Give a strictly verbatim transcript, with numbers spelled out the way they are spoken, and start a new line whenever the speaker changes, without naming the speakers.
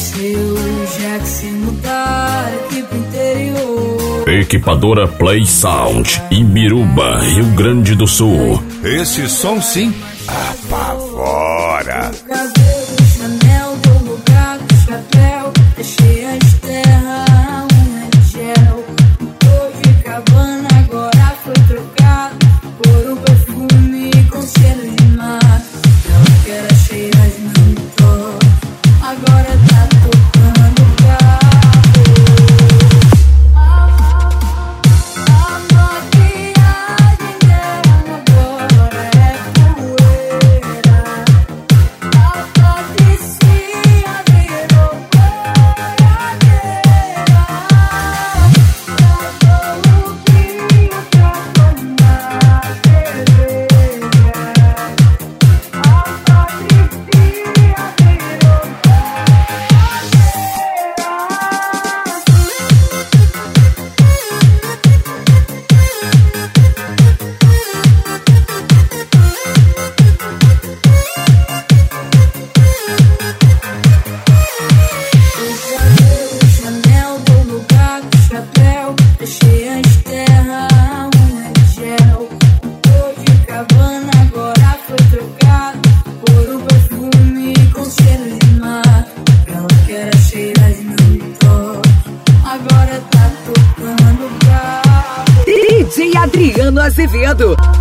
Se o Jack se mudar aqui pro interior.
Equipadora Play Sound, Imbituba, Rio Grande do Sul.
Esse som sim apavora.
Cabelo, Chanel, do lugar do chapéu. Deixei as terras, unha de gel. Tô de cabana, agora foi trocado por um perfume com cheiro de mar. Ela que era cheia de mentor, agora tá tocando o carro. A maquiagem dela agora é poeira. A Patricinha virou boiadeira. Travou o vinho pra tomar cerveja. A Patricinha virou Chanel, do lugar do chapéu. Deixei as terras, unha de gel. Tô de cabana, agora foi trocado por um perfume com cheiro de mar. Ela que era cheia de mentor, agora tá tocando o carro.
D J Adriano Azevedo.